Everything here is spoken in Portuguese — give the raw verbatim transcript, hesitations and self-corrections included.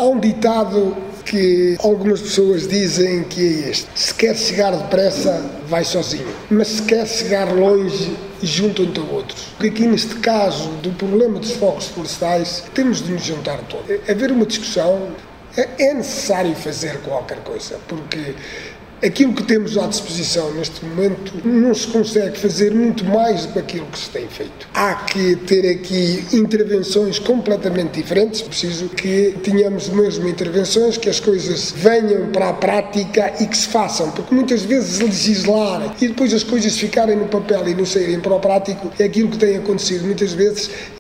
Há um ditado que algumas pessoas dizem que é este: se quer chegar depressa, vai sozinho, mas se quer chegar longe, juntam-te a outros. Porque aqui neste caso do problema dos fogos florestais, temos de nos juntar todos. Haver uma discussão, é necessário fazer qualquer coisa, porque aquilo que temos à disposição neste momento não se consegue fazer muito mais do que aquilo que se tem feito. Há que ter aqui intervenções completamente diferentes. É preciso que tenhamos mesmo intervenções, que as coisas venham para a prática e que se façam, porque muitas vezes legislar e depois as coisas ficarem no papel e não saírem para o prático é aquilo que tem acontecido muitas vezes.